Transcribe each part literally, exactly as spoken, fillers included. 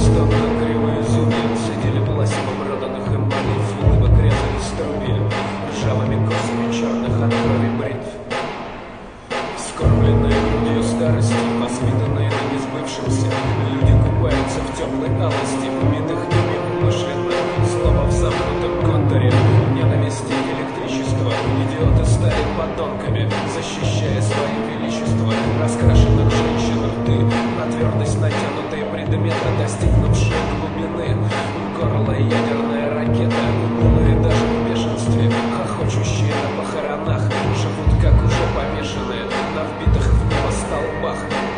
стонно кривые зубы, сидели власть поброданных эмалей, улыбок резали струби, ржавыми косами черных от крови бритв. Скормленные грудью старости, воспитанные на несбывшемся, люди купаются в теплой алости, убитых ими умышленно, снова в замкнутом контуре ненависти и электричества. Идиоты стали подонками, защищая свое величество. Раскрашенных женщин рты, на твердость натянутые предметы, достигнувшие глубины. Горло ядерная ракета, унылые даже в бешенстве, хохочущие на похоронах, живут как уже повешенные на вбитых в небо столбах.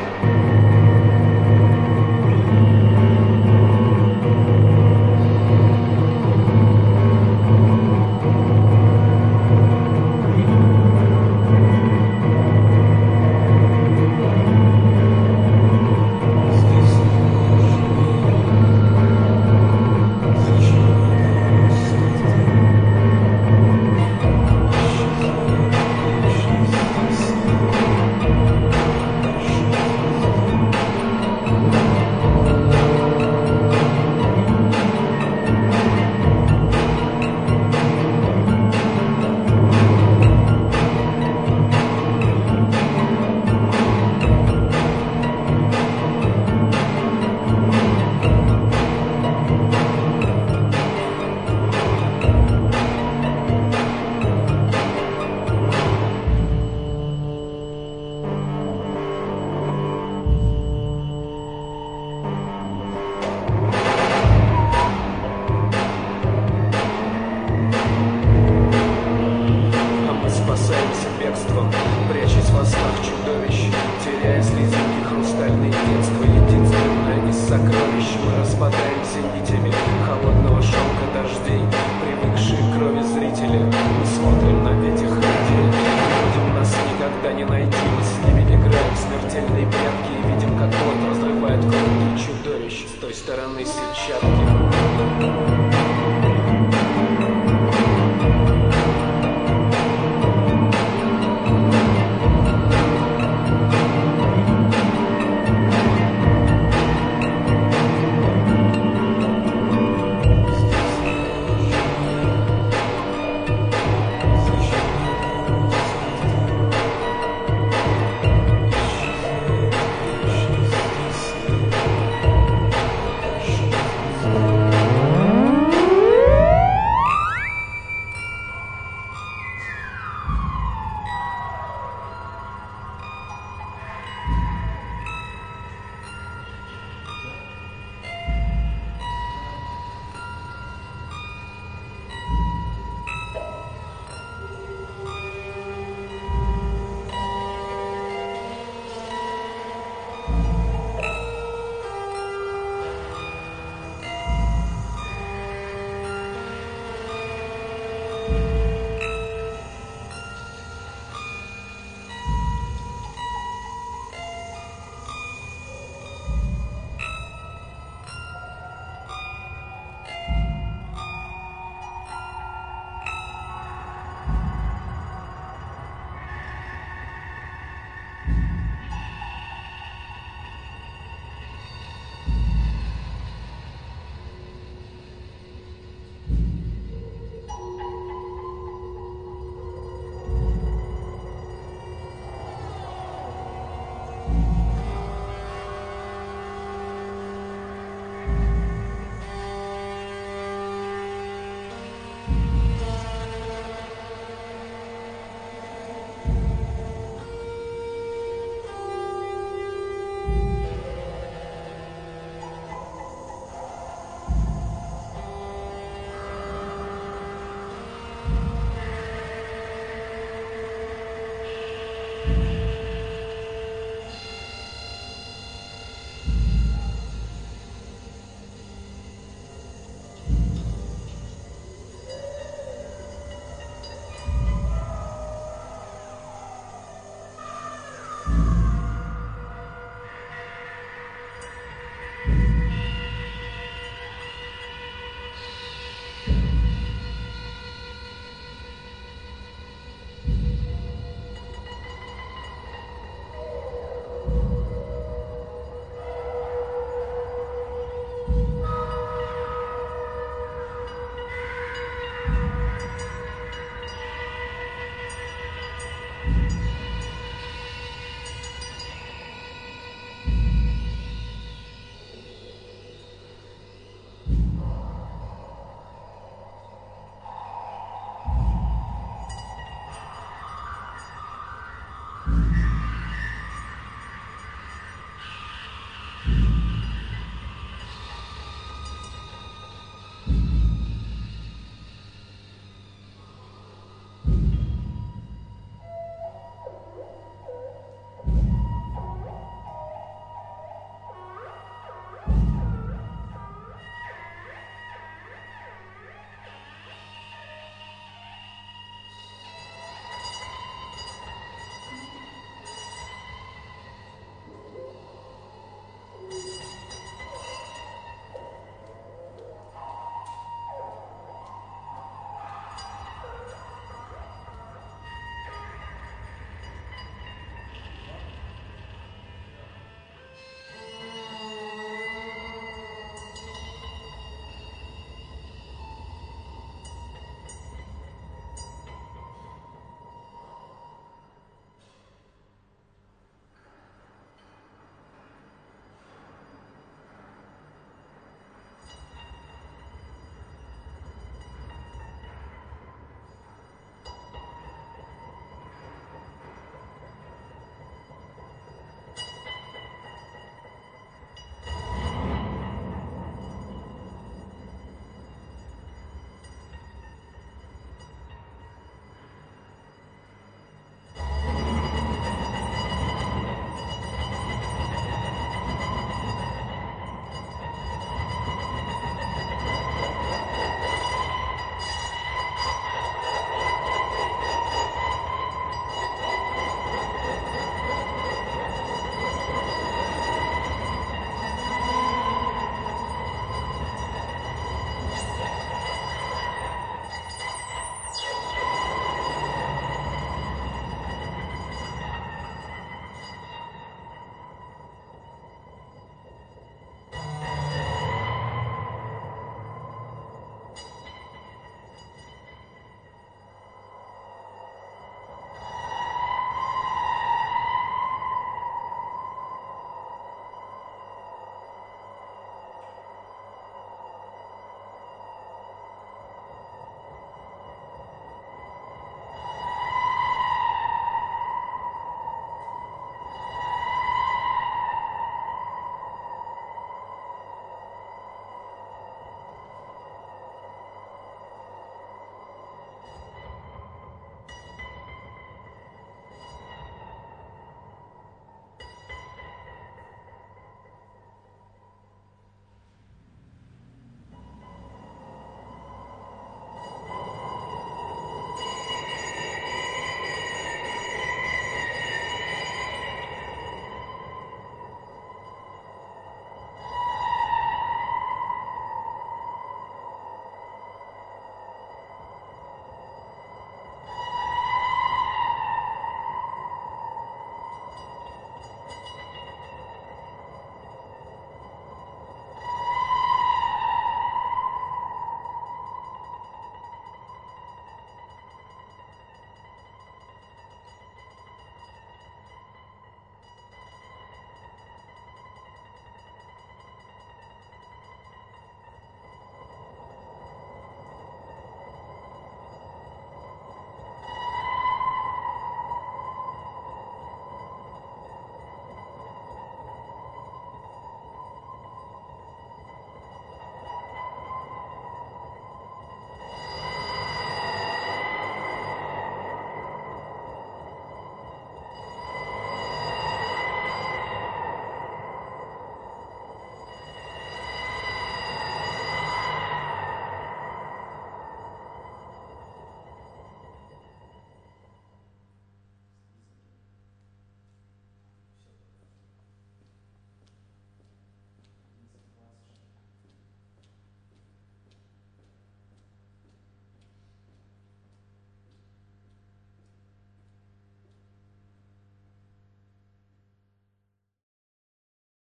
Спасаемся бегством, прячась во снах чудовищ, теряя слезинки хрустальные детства. Единственное из сокровищ, мы распадаемся нитями холодного шелка дождей. Привыкшие к крови зрители, мы смотрим на этих людей. Будем нас никогда не найти, мы с ними играем в смертельные прятки и видим, как вот разрывает круги чудовищ с той стороны сетчатки.